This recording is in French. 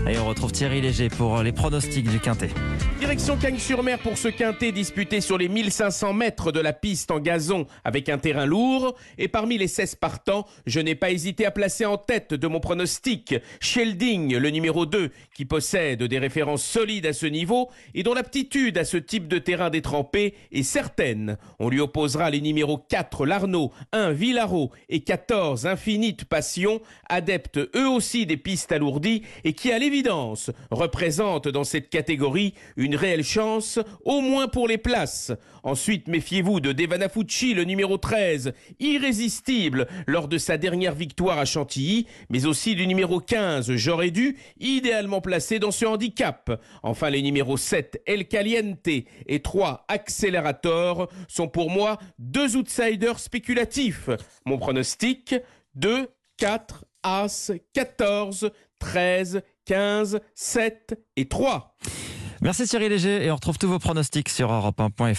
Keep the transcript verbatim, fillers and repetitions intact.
Et on retrouve Thierry Léger pour les pronostics du Quintet. Direction Cagnes-sur-Mer pour ce quintet disputé sur les mille cinq cents mètres de la piste en gazon avec un terrain lourd. Et parmi les seize partants, je n'ai pas hésité à placer en tête de mon pronostic Shelding, le numéro deux, qui possède des références solides à ce niveau et dont l'aptitude à ce type de terrain détrempé est certaine. On lui opposera les numéros quatre, Larnaud, un, Villaro et quatorze, Infinite Passion, adeptes eux aussi des pistes alourdies et qui, à l'évidence, représentent dans cette catégorie une réelle chance, au moins pour les places. Ensuite, méfiez-vous de Devanafucci, le numéro treize, irrésistible lors de sa dernière victoire à Chantilly, mais aussi du numéro quinze, J'aurais dû, idéalement placé dans ce handicap. Enfin, les numéros sept, El Caliente et trois, Accelerator, sont pour moi deux outsiders spéculatifs. Mon pronostic, deux, quatre, As, quatorze, treize, quinze, sept et trois. Merci Thierry Léger et on retrouve tous vos pronostics sur europe un point f r.